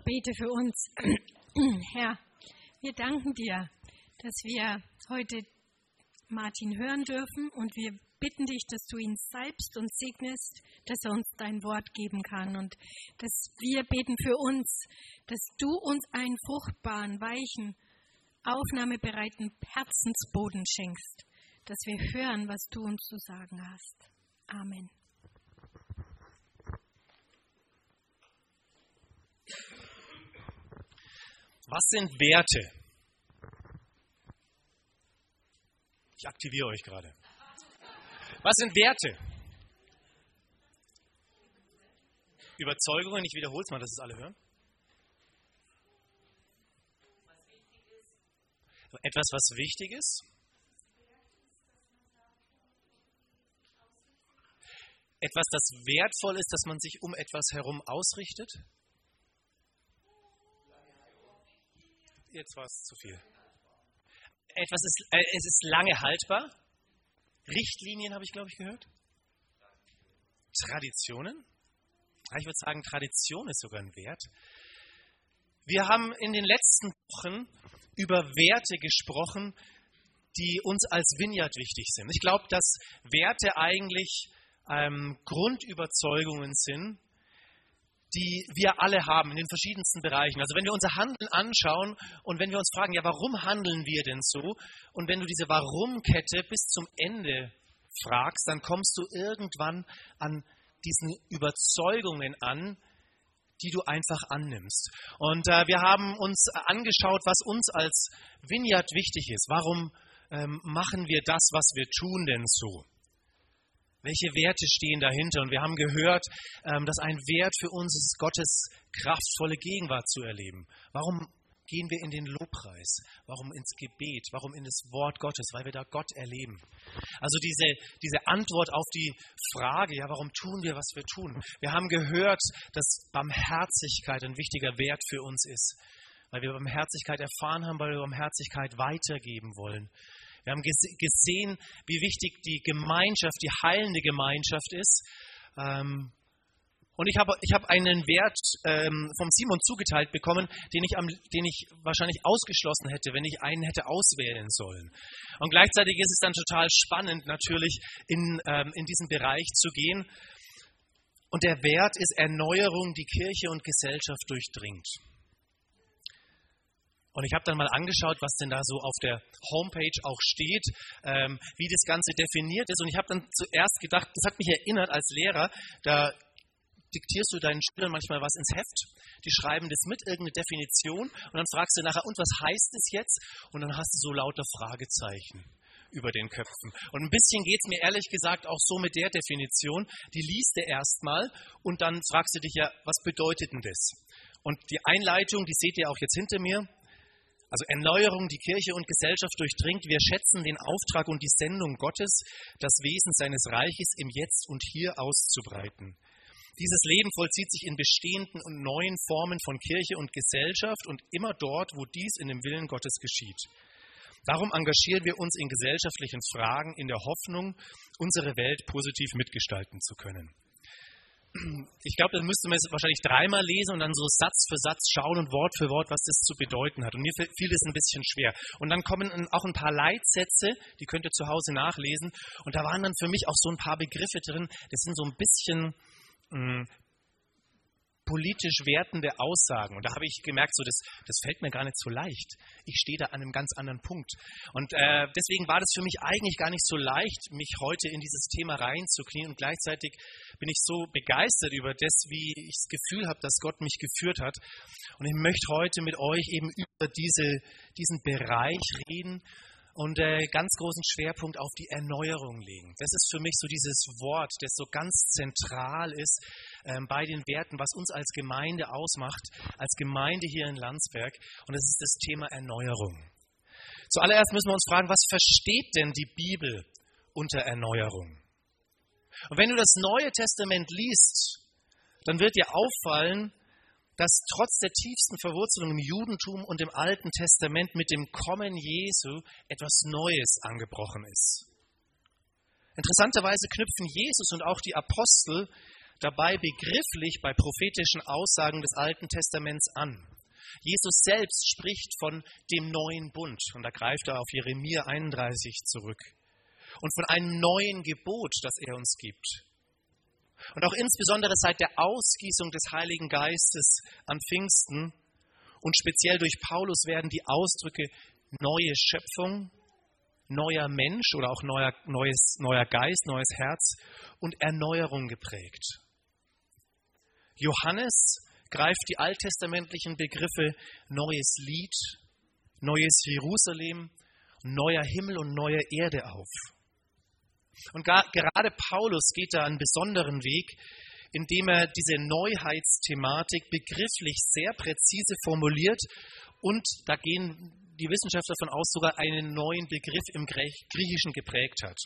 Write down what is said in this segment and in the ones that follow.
bete für uns. Herr, wir danken dir, dass wir heute Martin hören dürfen und wir bitten dich, dass du ihn salbst und segnest, dass er uns dein Wort geben kann und dass wir beten für uns, dass du uns einen fruchtbaren, weichen, aufnahmebereiten Herzensboden schenkst, dass wir hören, was du uns zu sagen hast. Amen. Was sind Werte? Ich aktiviere euch gerade. Was sind Werte? Überzeugungen, ich wiederhole es mal, dass es alle hören. Etwas, was wichtig ist. Etwas, das wertvoll ist, dass man sich um etwas herum ausrichtet. Jetzt war es zu viel. Es ist lange haltbar. Richtlinien habe ich, glaube ich, gehört. Traditionen. Ich würde sagen, Tradition ist sogar ein Wert. Wir haben in den letzten Wochen über Werte gesprochen, die uns als Vineyard wichtig sind. Ich glaube, dass Werte eigentlich Grundüberzeugungen sind, die wir alle haben in den verschiedensten Bereichen. Also wenn wir unser Handeln anschauen und wenn wir uns fragen, ja, warum handeln wir denn so? Und wenn du diese Warum-Kette bis zum Ende fragst, dann kommst du irgendwann an diesen Überzeugungen an, die du einfach annimmst. Und wir haben uns angeschaut, was uns als Vineyard wichtig ist. Warum machen wir das, was wir tun, denn so? Welche Werte stehen dahinter? Und wir haben gehört, dass ein Wert für uns ist, Gottes kraftvolle Gegenwart zu erleben. Warum gehen wir in den Lobpreis? Warum ins Gebet? Warum in das Wort Gottes? Weil wir da Gott erleben. Also diese Antwort auf die Frage, ja, warum tun wir, was wir tun? Wir haben gehört, dass Barmherzigkeit ein wichtiger Wert für uns ist. Weil wir Barmherzigkeit erfahren haben, weil wir Barmherzigkeit weitergeben wollen. Wir haben gesehen, wie wichtig die Gemeinschaft, die heilende Gemeinschaft ist. Und ich habe einen Wert vom Simon zugeteilt bekommen, den ich wahrscheinlich ausgeschlossen hätte, wenn ich einen hätte auswählen sollen. Und gleichzeitig ist es dann total spannend, natürlich in diesen Bereich zu gehen. Und der Wert ist Erneuerung, die Kirche und Gesellschaft durchdringt. Und ich habe dann mal angeschaut, was denn da so auf der Homepage auch steht, wie das Ganze definiert ist. Und ich habe dann zuerst gedacht, das hat mich erinnert als Lehrer, da diktierst du deinen Schülern manchmal was ins Heft, die schreiben das mit, irgendeine Definition, und dann fragst du nachher, und was heißt es jetzt? Und dann hast du so lauter Fragezeichen über den Köpfen. Und ein bisschen geht es mir ehrlich gesagt auch so mit der Definition, die liest du erstmal und dann fragst du dich ja, was bedeutet denn das? Und die Einleitung, die seht ihr auch jetzt hinter mir. Also Erneuerung, die Kirche und Gesellschaft durchdringt. Wir schätzen den Auftrag und die Sendung Gottes, das Wesen seines Reiches im Jetzt und Hier auszubreiten. Dieses Leben vollzieht sich in bestehenden und neuen Formen von Kirche und Gesellschaft und immer dort, wo dies in dem Willen Gottes geschieht. Darum engagieren wir uns in gesellschaftlichen Fragen in der Hoffnung, unsere Welt positiv mitgestalten zu können. Ich glaube, das müsste man jetzt wahrscheinlich dreimal lesen und dann so Satz für Satz schauen und Wort für Wort, was das zu bedeuten hat. Und mir fiel das ein bisschen schwer. Und dann kommen auch ein paar Leitsätze, die könnt ihr zu Hause nachlesen. Und da waren dann für mich auch so ein paar Begriffe drin, das sind so ein bisschen politisch wertende Aussagen. Und da habe ich gemerkt, so das fällt mir gar nicht so leicht. Ich stehe da an einem ganz anderen Punkt. Und deswegen war das für mich eigentlich gar nicht so leicht, mich heute in dieses Thema reinzuknien. Und gleichzeitig bin ich so begeistert über das, wie ich das Gefühl habe, dass Gott mich geführt hat. Und ich möchte heute mit euch eben über diesen Bereich reden und ganz großen Schwerpunkt auf die Erneuerung legen. Das ist für mich so dieses Wort, das so ganz zentral ist bei den Werten, was uns als Gemeinde ausmacht, als Gemeinde hier in Landsberg. Und das ist das Thema Erneuerung. Zuallererst müssen wir uns fragen, was versteht denn die Bibel unter Erneuerung? Und wenn du das Neue Testament liest, dann wird dir auffallen, dass trotz der tiefsten Verwurzelung im Judentum und im Alten Testament mit dem Kommen Jesu etwas Neues angebrochen ist. Interessanterweise knüpfen Jesus und auch die Apostel dabei begrifflich bei prophetischen Aussagen des Alten Testaments an. Jesus selbst spricht von dem neuen Bund und da greift er auf Jeremia 31 zurück und von einem neuen Gebot, das er uns gibt. Und auch insbesondere seit der Ausgießung des Heiligen Geistes an Pfingsten und speziell durch Paulus werden die Ausdrücke neue Schöpfung, neuer Mensch oder auch neuer Geist, neues Herz und Erneuerung geprägt. Johannes greift die alttestamentlichen Begriffe neues Lied, neues Jerusalem, neuer Himmel und neue Erde auf. Und gerade Paulus geht da einen besonderen Weg, indem er diese Neuheitsthematik begrifflich sehr präzise formuliert und da gehen die Wissenschaftler davon aus, sogar einen neuen Begriff im Griechischen geprägt hat.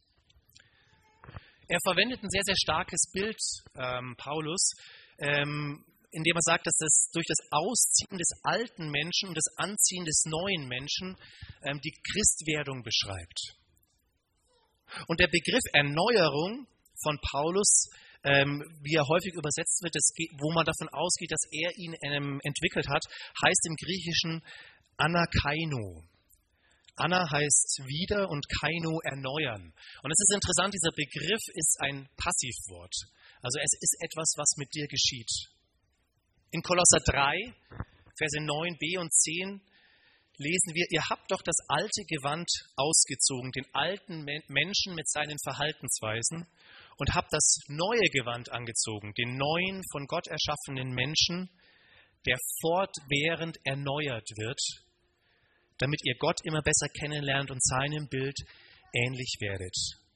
Er verwendet ein sehr, sehr starkes Bild, Paulus, indem er sagt, dass das durch das Ausziehen des alten Menschen und das Anziehen des neuen Menschen die Christwerdung beschreibt. Und der Begriff Erneuerung von Paulus, wie er häufig übersetzt wird, wo man davon ausgeht, dass er ihn entwickelt hat, heißt im Griechischen Anakaino. Anna heißt wieder und Kaino erneuern. Und es ist interessant, dieser Begriff ist ein Passivwort. Also es ist etwas, was mit dir geschieht. In Kolosser 3, Verse 9b und 10 lesen wir, ihr habt doch das alte Gewand ausgezogen, den alten Menschen mit seinen Verhaltensweisen und habt das neue Gewand angezogen, den neuen, von Gott erschaffenen Menschen, der fortwährend erneuert wird, damit ihr Gott immer besser kennenlernt und seinem Bild ähnlich werdet.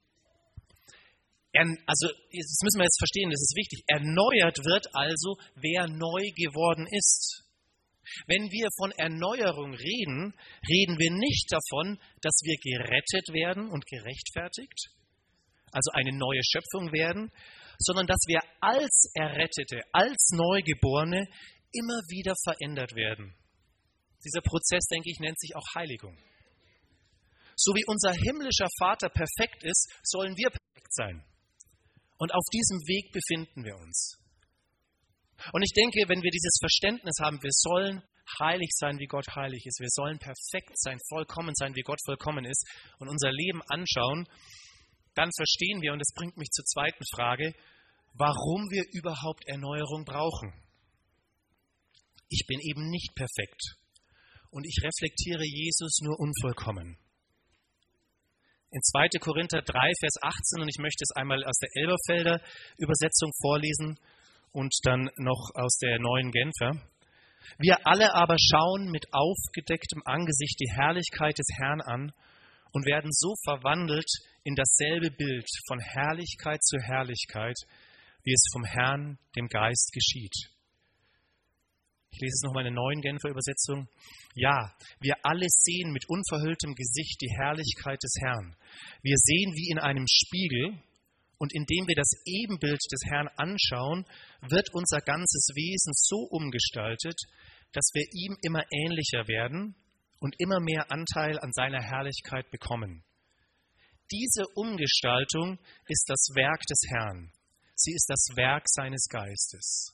Also, das müssen wir jetzt verstehen, das ist wichtig. Erneuert wird also, wer neu geworden ist. Wenn wir von Erneuerung reden, reden wir nicht davon, dass wir gerettet werden und gerechtfertigt, also eine neue Schöpfung werden, sondern dass wir als Errettete, als Neugeborene immer wieder verändert werden. Dieser Prozess, denke ich, nennt sich auch Heiligung. So wie unser himmlischer Vater perfekt ist, sollen wir perfekt sein. Und auf diesem Weg befinden wir uns. Und ich denke, wenn wir dieses Verständnis haben, wir sollen heilig sein, wie Gott heilig ist, wir sollen perfekt sein, vollkommen sein, wie Gott vollkommen ist und unser Leben anschauen, dann verstehen wir, und das bringt mich zur zweiten Frage, warum wir überhaupt Erneuerung brauchen. Ich bin eben nicht perfekt und ich reflektiere Jesus nur unvollkommen. In 2. Korinther 3, Vers 18, und ich möchte es einmal aus der Elberfelder Übersetzung vorlesen und dann noch aus der Neuen Genfer. Wir alle aber schauen mit aufgedecktem Angesicht die Herrlichkeit des Herrn an und werden so verwandelt in dasselbe Bild von Herrlichkeit zu Herrlichkeit, wie es vom Herrn, dem Geist, geschieht. Ich lese es nochmal in der Neuen Genfer Übersetzung. Ja, wir alle sehen mit unverhülltem Gesicht die Herrlichkeit des Herrn. Wir sehen wie in einem Spiegel und indem wir das Ebenbild des Herrn anschauen, wird unser ganzes Wesen so umgestaltet, dass wir ihm immer ähnlicher werden und immer mehr Anteil an seiner Herrlichkeit bekommen. Diese Umgestaltung ist das Werk des Herrn. Sie ist das Werk seines Geistes.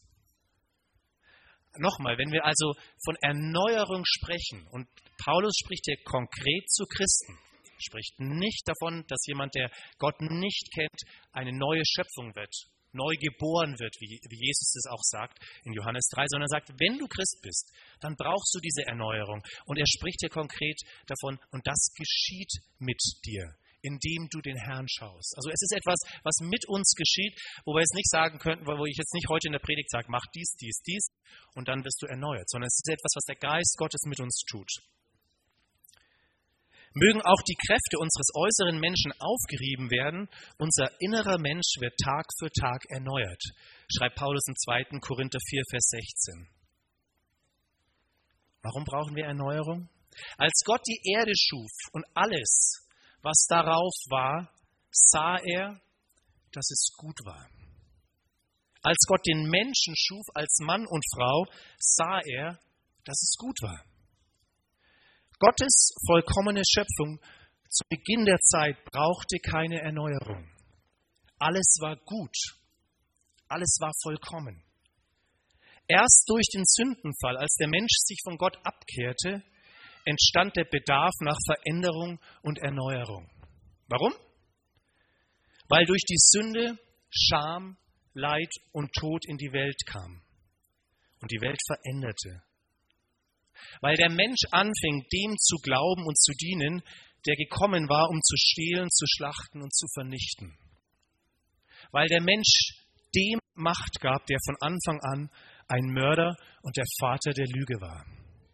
Nochmal, wenn wir also von Erneuerung sprechen, und Paulus spricht hier konkret zu Christen, spricht nicht davon, dass jemand, der Gott nicht kennt, eine neue Schöpfung wird, neu geboren wird, wie Jesus es auch sagt in Johannes 3, sondern sagt, wenn du Christ bist, dann brauchst du diese Erneuerung. Und er spricht hier konkret davon, und das geschieht mit dir, indem du den Herrn schaust. Also es ist etwas, was mit uns geschieht, wo wir jetzt nicht sagen könnten, wo ich jetzt nicht heute in der Predigt sage, mach dies, dies, dies, und dann wirst du erneuert, sondern es ist etwas, was der Geist Gottes mit uns tut. Mögen auch die Kräfte unseres äußeren Menschen aufgerieben werden, unser innerer Mensch wird Tag für Tag erneuert, schreibt Paulus in 2. Korinther 4, Vers 16. Warum brauchen wir Erneuerung? Als Gott die Erde schuf und alles, was darauf war, sah er, dass es gut war. Als Gott den Menschen schuf als Mann und Frau, sah er, dass es gut war. Gottes vollkommene Schöpfung zu Beginn der Zeit brauchte keine Erneuerung. Alles war gut. Alles war vollkommen. Erst durch den Sündenfall, als der Mensch sich von Gott abkehrte, entstand der Bedarf nach Veränderung und Erneuerung. Warum? Weil durch die Sünde Scham, Leid und Tod in die Welt kam und die Welt veränderte. Weil der Mensch anfing, dem zu glauben und zu dienen, der gekommen war, um zu stehlen, zu schlachten und zu vernichten. Weil der Mensch dem Macht gab, der von Anfang an ein Mörder und der Vater der Lüge war.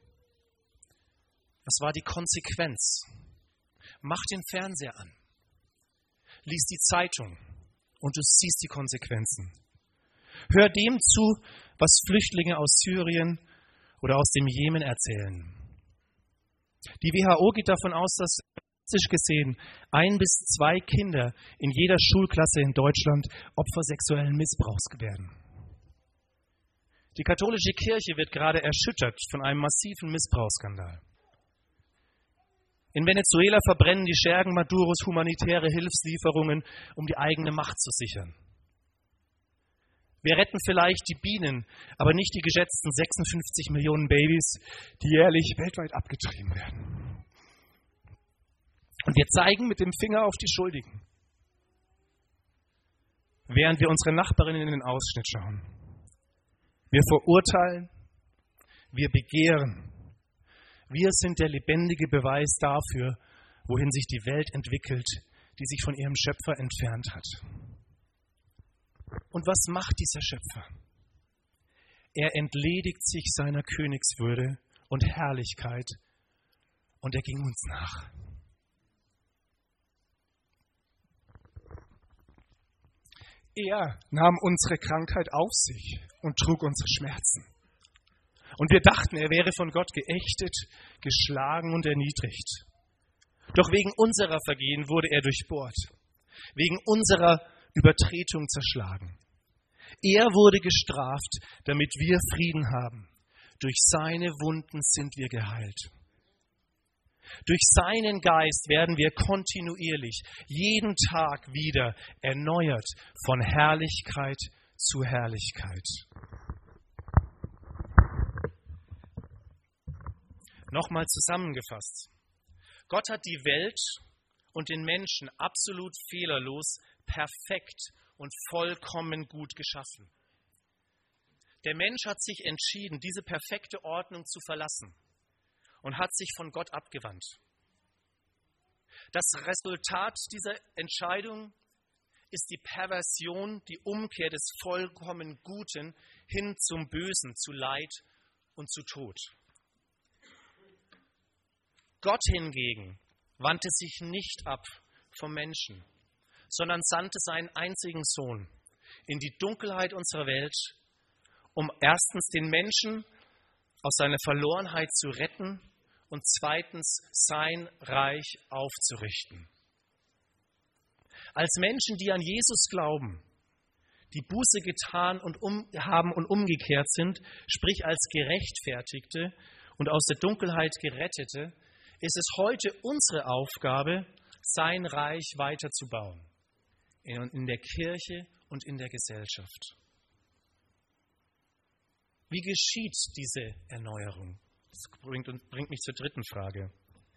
Das war die Konsequenz. Mach den Fernseher an, lies die Zeitung und du siehst die Konsequenzen. Hör dem zu, was Flüchtlinge aus Syrien oder aus dem Jemen erzählen. Die WHO geht davon aus, dass statistisch gesehen 1 bis 2 Kinder in jeder Schulklasse in Deutschland Opfer sexuellen Missbrauchs werden. Die katholische Kirche wird gerade erschüttert von einem massiven Missbrauchsskandal. In Venezuela verbrennen die Schergen Maduros humanitäre Hilfslieferungen, um die eigene Macht zu sichern. Wir retten vielleicht die Bienen, aber nicht die geschätzten 56 Millionen Babys, die jährlich weltweit abgetrieben werden. Und wir zeigen mit dem Finger auf die Schuldigen, während wir unsere Nachbarinnen in den Ausschnitt schauen. Wir verurteilen, wir begehren. Wir sind der lebendige Beweis dafür, wohin sich die Welt entwickelt, die sich von ihrem Schöpfer entfernt hat. Und was macht dieser Schöpfer? Er entledigt sich seiner Königswürde und Herrlichkeit und er ging uns nach. Er nahm unsere Krankheit auf sich und trug unsere Schmerzen. Und wir dachten, er wäre von Gott geächtet, geschlagen und erniedrigt. Doch wegen unserer Vergehen wurde er durchbohrt, wegen unserer Übertretung zerschlagen. Er wurde gestraft, damit wir Frieden haben. Durch seine Wunden sind wir geheilt. Durch seinen Geist werden wir kontinuierlich, jeden Tag wieder erneuert von Herrlichkeit zu Herrlichkeit. Nochmal zusammengefasst. Gott hat die Welt und den Menschen absolut fehlerlos, perfekt und vollkommen gut geschaffen. Der Mensch hat sich entschieden, diese perfekte Ordnung zu verlassen und hat sich von Gott abgewandt. Das Resultat dieser Entscheidung ist die Perversion, die Umkehr des vollkommen Guten hin zum Bösen, zu Leid und zu Tod. Gott hingegen wandte sich nicht ab vom Menschen, sondern sandte seinen einzigen Sohn in die Dunkelheit unserer Welt, um erstens den Menschen aus seiner Verlorenheit zu retten und zweitens sein Reich aufzurichten. Als Menschen, die an Jesus glauben, die Buße getan und haben und umgekehrt sind, sprich als Gerechtfertigte und aus der Dunkelheit Gerettete, ist es heute unsere Aufgabe, sein Reich weiterzubauen. In der Kirche und in der Gesellschaft. Wie geschieht diese Erneuerung? Das bringt mich zur dritten Frage.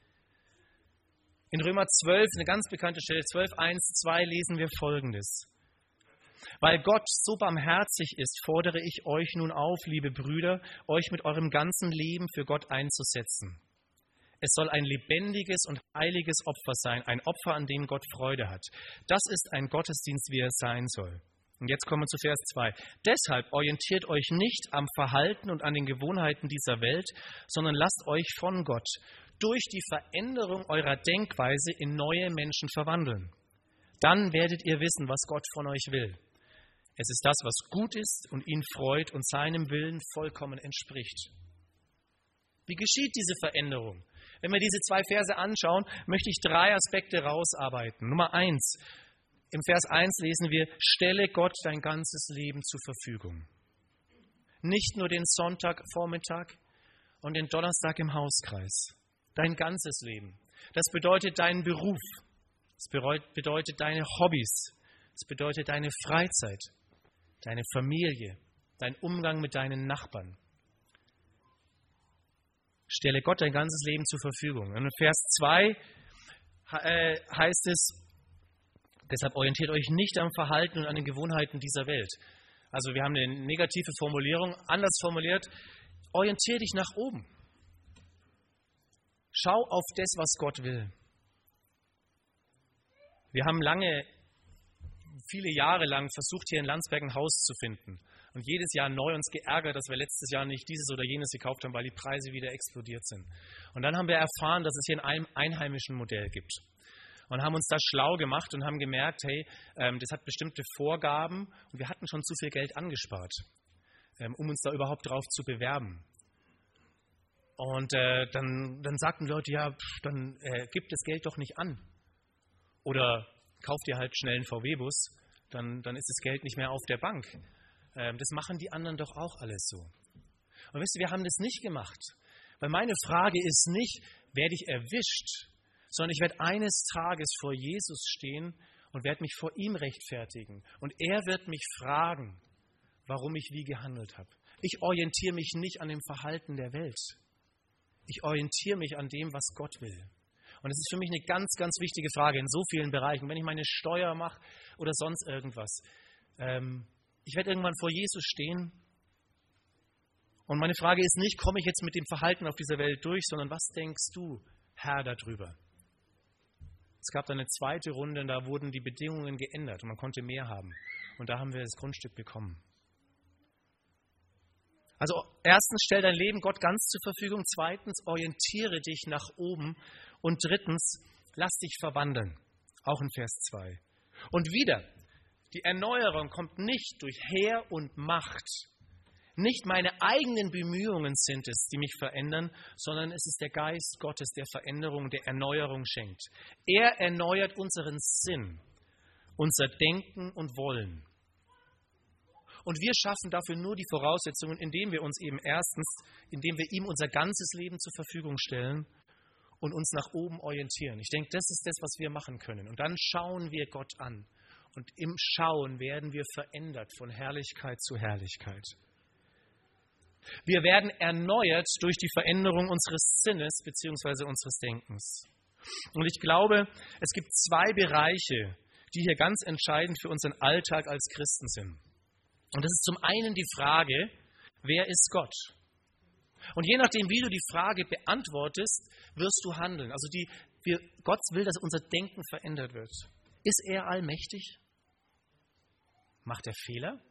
In Römer 12, eine ganz bekannte Stelle, 12, 1, 2, lesen wir Folgendes. Weil Gott so barmherzig ist, fordere ich euch nun auf, liebe Brüder, euch mit eurem ganzen Leben für Gott einzusetzen. Es soll ein lebendiges und heiliges Opfer sein, ein Opfer, an dem Gott Freude hat. Das ist ein Gottesdienst, wie er sein soll. Und jetzt kommen wir zu Vers 2. Deshalb orientiert euch nicht am Verhalten und an den Gewohnheiten dieser Welt, sondern lasst euch von Gott durch die Veränderung eurer Denkweise in neue Menschen verwandeln. Dann werdet ihr wissen, was Gott von euch will. Es ist das, was gut ist und ihn freut und seinem Willen vollkommen entspricht. Wie geschieht diese Veränderung? Wenn wir diese 2 Verse anschauen, möchte ich 3 Aspekte rausarbeiten. Nummer 1, im Vers 1 lesen wir, stelle Gott dein ganzes Leben zur Verfügung. Nicht nur den Sonntagvormittag und den Donnerstag im Hauskreis. Dein ganzes Leben. Das bedeutet deinen Beruf. Das bedeutet deine Hobbys. Das bedeutet deine Freizeit. deine Familie, dein Umgang mit deinen Nachbarn. Stelle Gott dein ganzes Leben zur Verfügung. Und in Vers 2 heißt es, deshalb orientiert euch nicht am Verhalten und an den Gewohnheiten dieser Welt. Also wir haben eine negative Formulierung, anders formuliert, orientiere dich nach oben. Schau auf das, was Gott will. Wir haben viele Jahre lang versucht, hier in Landsberg ein Haus zu finden. Und jedes Jahr neu uns geärgert, dass wir letztes Jahr nicht dieses oder jenes gekauft haben, weil die Preise wieder explodiert sind. Und dann haben wir erfahren, dass es hier ein einheimischen Modell gibt. Und haben uns da schlau gemacht und haben gemerkt, hey, das hat bestimmte Vorgaben und wir hatten schon zu viel Geld angespart, um uns da überhaupt drauf zu bewerben. Und dann sagten die Leute, ja, dann gib das Geld doch nicht an. Oder kauf dir halt schnell einen VW-Bus, dann ist das Geld nicht mehr auf der Bank. Das machen die anderen doch auch alles so. Und wisst ihr, wir haben das nicht gemacht. Weil meine Frage ist nicht, werde ich erwischt, sondern ich werde eines Tages vor Jesus stehen und werde mich vor ihm rechtfertigen. Und er wird mich fragen, warum ich wie gehandelt habe. Ich orientiere mich nicht an dem Verhalten der Welt. Ich orientiere mich an dem, was Gott will. Und es ist für mich eine ganz, ganz wichtige Frage in so vielen Bereichen. Wenn ich meine Steuer mache oder sonst irgendwas. Ich werde irgendwann vor Jesus stehen. Und meine Frage ist nicht, komme ich jetzt mit dem Verhalten auf dieser Welt durch, sondern was denkst du, Herr, darüber? Es gab dann eine zweite Runde und da wurden die Bedingungen geändert und man konnte mehr haben. Und da haben wir das Grundstück bekommen. Also erstens, stell dein Leben Gott ganz zur Verfügung. Zweitens, orientiere dich nach oben. Und drittens, lass dich verwandeln. Auch in Vers 2. Und wieder, die Erneuerung kommt nicht durch Heer und Macht. Nicht meine eigenen Bemühungen sind es, die mich verändern, sondern es ist der Geist Gottes, der Veränderung, der Erneuerung schenkt. Er erneuert unseren Sinn, unser Denken und Wollen. Und wir schaffen dafür nur die Voraussetzungen, indem wir uns eben indem wir ihm unser ganzes Leben zur Verfügung stellen und uns nach oben orientieren. Ich denke, das ist das, was wir machen können. Und dann schauen wir Gott an. Und im Schauen werden wir verändert von Herrlichkeit zu Herrlichkeit. Wir werden erneuert durch die Veränderung unseres Sinnes bzw. unseres Denkens. Und ich glaube, es gibt zwei Bereiche, die hier ganz entscheidend für unseren Alltag als Christen sind. Und das ist zum einen die Frage, wer ist Gott? Und je nachdem, wie du die Frage beantwortest, wirst du handeln. Also Gott will, dass unser Denken verändert wird. Ist er allmächtig? Macht er Fehler?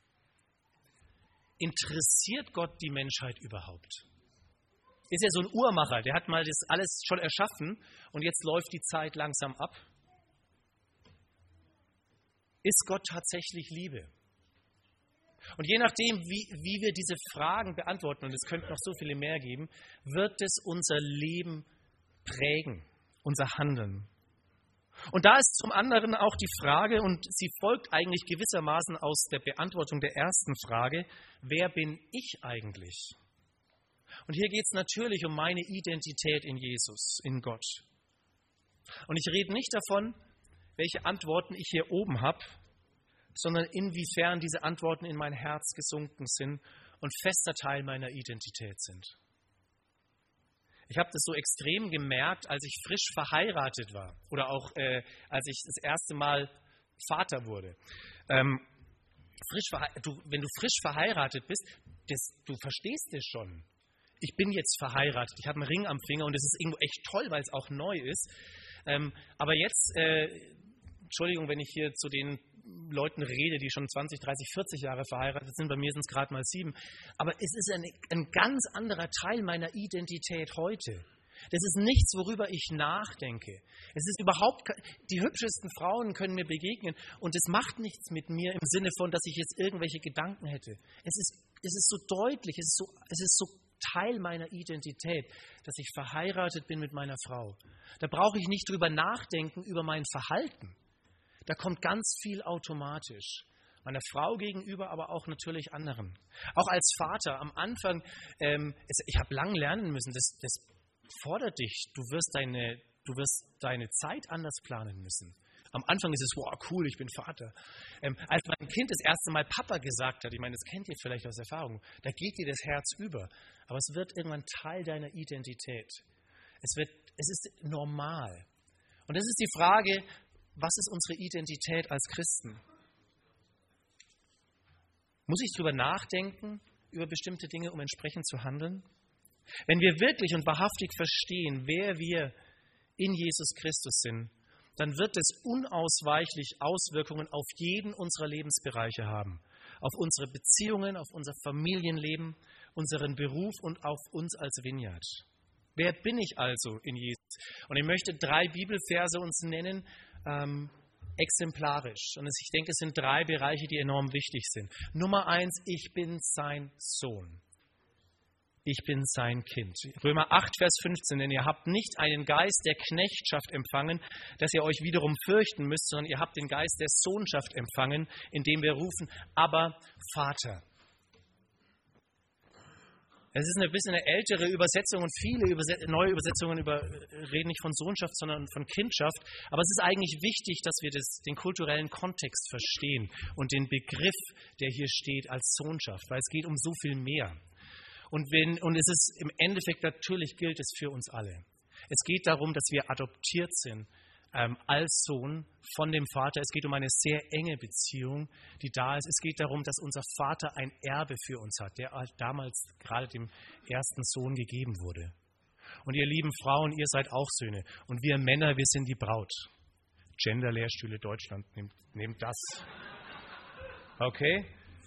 Interessiert Gott die Menschheit überhaupt? Ist er so ein Uhrmacher, der hat mal das alles schon erschaffen und jetzt läuft die Zeit langsam ab? Ist Gott tatsächlich Liebe? Und je nachdem, wie wir diese Fragen beantworten, und es könnte noch so viele mehr geben, wird es unser Leben prägen, unser Handeln. Und da ist zum anderen auch die Frage, und sie folgt eigentlich gewissermaßen aus der Beantwortung der ersten Frage, wer bin ich eigentlich? Und hier geht es natürlich um meine Identität in Jesus, in Gott. Und ich rede nicht davon, welche Antworten ich hier oben habe, sondern inwiefern diese Antworten in mein Herz gesunken sind und fester Teil meiner Identität sind. Ich habe das so extrem gemerkt, als ich frisch verheiratet war oder auch als ich das erste Mal Vater wurde. Wenn du frisch verheiratet bist, du verstehst es schon. Ich bin jetzt verheiratet, ich habe einen Ring am Finger und es ist irgendwo echt toll, weil es auch neu ist. Aber jetzt, Entschuldigung, wenn ich hier zu den Leuten rede, die schon 20, 30, 40 Jahre verheiratet sind, bei mir sind es gerade mal 7. Aber es ist ein ganz anderer Teil meiner Identität heute. Das ist nichts, worüber ich nachdenke. Es ist die hübschesten Frauen können mir begegnen und es macht nichts mit mir im Sinne von, dass ich jetzt irgendwelche Gedanken hätte. Es ist so deutlich, es ist so Teil meiner Identität, dass ich verheiratet bin mit meiner Frau. Da brauche ich nicht drüber nachdenken, über mein Verhalten. Da kommt ganz viel automatisch. Meiner Frau gegenüber, aber auch natürlich anderen. Auch als Vater am Anfang, ich habe lang lernen müssen, das fordert dich. Du wirst deine Zeit anders planen müssen. Am Anfang ist es, wow, cool, ich bin Vater. Als mein Kind das erste Mal Papa gesagt hat, ich meine, das kennt ihr vielleicht aus Erfahrung, da geht dir das Herz über. Aber es wird irgendwann Teil deiner Identität. Es ist normal. Und das ist die Frage, was ist unsere Identität als Christen? Muss ich darüber nachdenken, über bestimmte Dinge, um entsprechend zu handeln? Wenn wir wirklich und wahrhaftig verstehen, wer wir in Jesus Christus sind, dann wird es unausweichlich Auswirkungen auf jeden unserer Lebensbereiche haben. Auf unsere Beziehungen, auf unser Familienleben, unseren Beruf und auf uns als Vineyard. Wer bin ich also in Jesus? Und ich möchte 3 Bibelverse uns nennen, exemplarisch. Und ich denke, es sind 3 Bereiche, die enorm wichtig sind. Nummer 1, ich bin sein Sohn. Ich bin sein Kind. Römer 8, Vers 15, denn ihr habt nicht einen Geist der Knechtschaft empfangen, dass ihr euch wiederum fürchten müsst, sondern ihr habt den Geist der Sohnschaft empfangen, indem wir rufen, aber Vater. Es ist ein bisschen eine ältere Übersetzung und viele neue Übersetzungen reden nicht von Sohnschaft, sondern von Kindschaft. Aber es ist eigentlich wichtig, dass wir den kulturellen Kontext verstehen und den Begriff, der hier steht, als Sohnschaft, weil es geht um so viel mehr. Und es ist im Endeffekt, natürlich gilt es für uns alle. Es geht darum, dass wir adoptiert sind als Sohn von dem Vater. Es geht um eine sehr enge Beziehung, die da ist. Es geht darum, dass unser Vater ein Erbe für uns hat, der damals gerade dem ersten Sohn gegeben wurde. Und ihr lieben Frauen, ihr seid auch Söhne. Und wir Männer, wir sind die Braut. Gender-Lehrstühle Deutschland, nehmt das. Okay?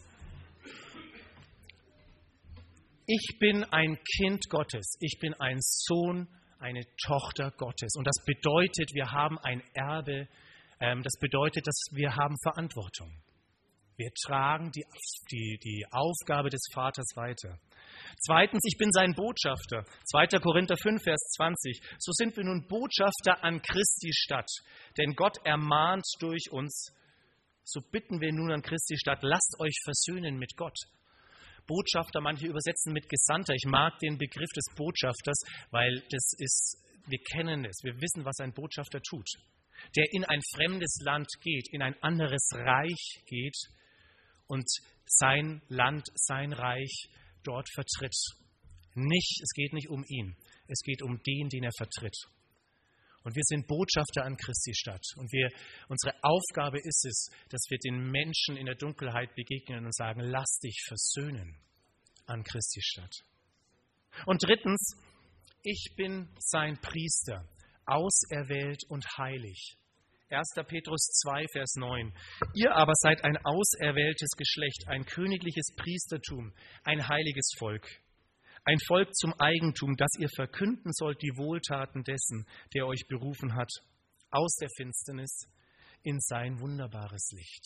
Ich bin ein Kind Gottes. Ich bin ein Sohn, eine Tochter Gottes. Und das bedeutet, wir haben ein Erbe. Das bedeutet, dass wir haben Verantwortung. Wir tragen die Aufgabe des Vaters weiter. Zweitens, ich bin sein Botschafter. 2. Korinther 5, Vers 20. So sind wir nun Botschafter an Christi Stadt. Denn Gott ermahnt durch uns. So bitten wir nun an Christi Stadt, lasst euch versöhnen mit Gott. Botschafter, manche übersetzen mit Gesandter. Ich mag den Begriff des Botschafters, weil wir kennen es, wir wissen, was ein Botschafter tut. Der in ein fremdes Land geht, in ein anderes Reich geht und sein Land, sein Reich dort vertritt. Es geht nicht um ihn, es geht um den er vertritt. Und wir sind Botschafter an Christi Stadt. Und unsere Aufgabe ist es, dass wir den Menschen in der Dunkelheit begegnen und sagen, lass dich versöhnen an Christi Stadt. Und drittens, ich bin sein Priester, auserwählt und heilig. 1. Petrus 2, Vers 9. Ihr aber seid ein auserwähltes Geschlecht, ein königliches Priestertum, ein heiliges Volk. Ein Volk zum Eigentum, das ihr verkünden sollt die Wohltaten dessen, der euch berufen hat, aus der Finsternis in sein wunderbares Licht.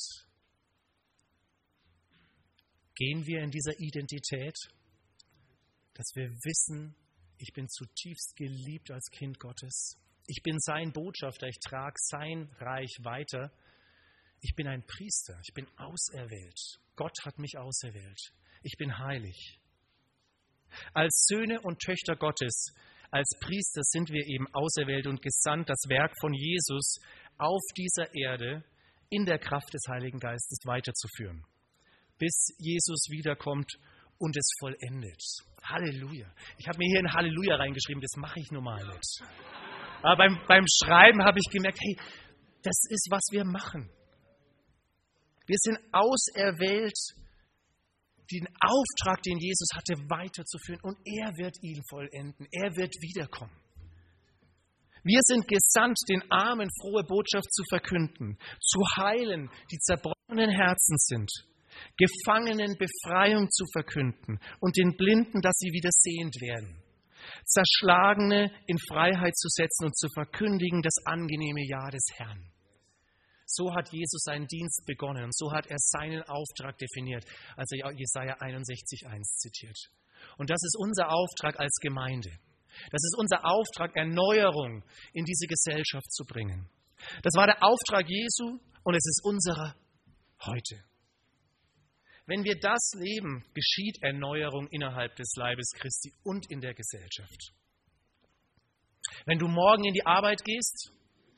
Gehen wir in dieser Identität, dass wir wissen, ich bin zutiefst geliebt als Kind Gottes. Ich bin sein Botschafter, ich trage sein Reich weiter. Ich bin ein Priester, ich bin auserwählt. Gott hat mich auserwählt. Ich bin heilig. Als Söhne und Töchter Gottes, als Priester sind wir eben auserwählt und gesandt, das Werk von Jesus auf dieser Erde in der Kraft des Heiligen Geistes weiterzuführen, bis Jesus wiederkommt und es vollendet. Halleluja. Ich habe mir hier ein Halleluja reingeschrieben, das mache ich normal nicht. Aber beim Schreiben habe ich gemerkt, hey, das ist, was wir machen. Wir sind auserwählt, den Auftrag, den Jesus hatte, weiterzuführen. Und er wird ihn vollenden. Er wird wiederkommen. Wir sind gesandt, den Armen frohe Botschaft zu verkünden, zu heilen, die zerbrochenen Herzen sind, Gefangenen Befreiung zu verkünden und den Blinden, dass sie wieder sehend werden, Zerschlagene in Freiheit zu setzen und zu verkündigen das angenehme Ja des Herrn. So hat Jesus seinen Dienst begonnen und so hat er seinen Auftrag definiert, als er Jesaja 61,1 zitiert. Und das ist unser Auftrag als Gemeinde. Das ist unser Auftrag, Erneuerung in diese Gesellschaft zu bringen. Das war der Auftrag Jesu und es ist unserer heute. Wenn wir das leben, geschieht Erneuerung innerhalb des Leibes Christi und in der Gesellschaft. Wenn du morgen in die Arbeit gehst,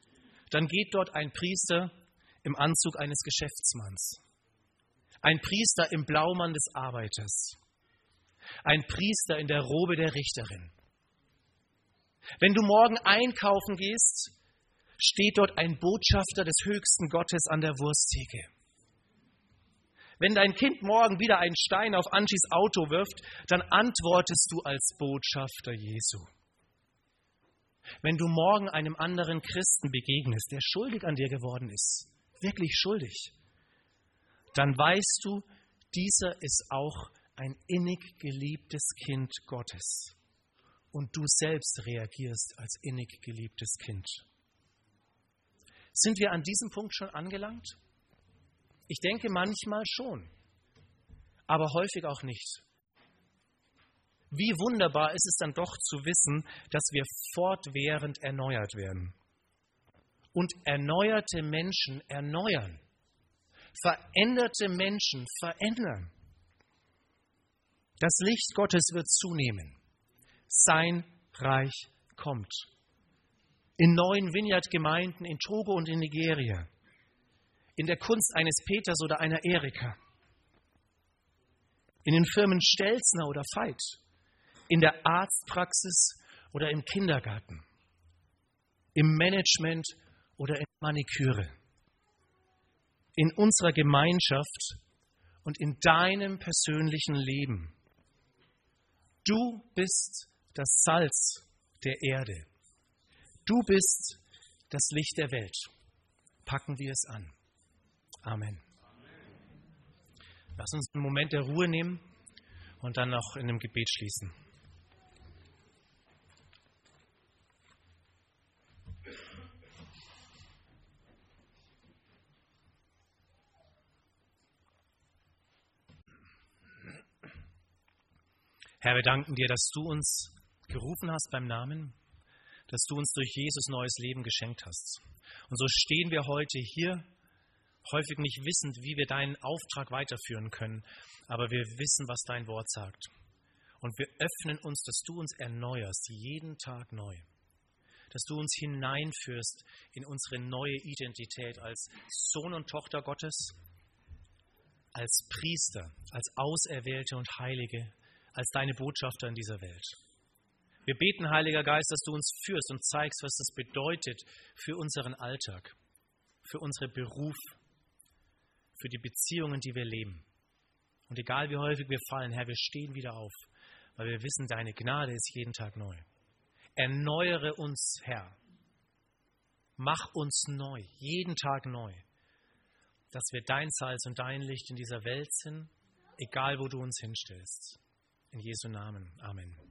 dann geht dort ein Priester im Anzug eines Geschäftsmanns, ein Priester im Blaumann des Arbeiters, ein Priester in der Robe der Richterin. Wenn du morgen einkaufen gehst, steht dort ein Botschafter des höchsten Gottes an der Wursttheke. Wenn dein Kind morgen wieder einen Stein auf Anschis Auto wirft, dann antwortest du als Botschafter Jesu. Wenn du morgen einem anderen Christen begegnest, der schuldig an dir geworden ist, wirklich schuldig, dann weißt du, dieser ist auch ein innig geliebtes Kind Gottes. Und du selbst reagierst als innig geliebtes Kind. Sind wir an diesem Punkt schon angelangt? Ich denke manchmal schon, aber häufig auch nicht. Wie wunderbar ist es dann doch zu wissen, dass wir fortwährend erneuert werden. Und erneuerte Menschen erneuern. Veränderte Menschen verändern. Das Licht Gottes wird zunehmen. Sein Reich kommt. In neuen Vineyard-Gemeinden in Togo und in Nigeria. In der Kunst eines Peters oder einer Erika. In den Firmen Stelzner oder Veit. In der Arztpraxis oder im Kindergarten. Im Management oder in Maniküre. In unserer Gemeinschaft und in deinem persönlichen Leben. Du bist das Salz der Erde. Du bist das Licht der Welt. Packen wir es an. Amen. Lass uns einen Moment der Ruhe nehmen und dann noch in einem Gebet schließen. Herr, wir danken dir, dass du uns gerufen hast beim Namen, dass du uns durch Jesus neues Leben geschenkt hast. Und so stehen wir heute hier, häufig nicht wissend, wie wir deinen Auftrag weiterführen können, aber wir wissen, was dein Wort sagt. Und wir öffnen uns, dass du uns erneuerst, jeden Tag neu. Dass du uns hineinführst in unsere neue Identität als Sohn und Tochter Gottes, als Priester, als Auserwählte und Heilige, als deine Botschafter in dieser Welt. Wir beten, Heiliger Geist, dass du uns führst und zeigst, was das bedeutet für unseren Alltag, für unseren Beruf, für die Beziehungen, die wir leben. Und egal wie häufig wir fallen, Herr, wir stehen wieder auf, weil wir wissen, deine Gnade ist jeden Tag neu. Erneuere uns, Herr. Mach uns neu, jeden Tag neu, dass wir dein Salz und dein Licht in dieser Welt sind, egal wo du uns hinstellst. In Jesu Namen. Amen.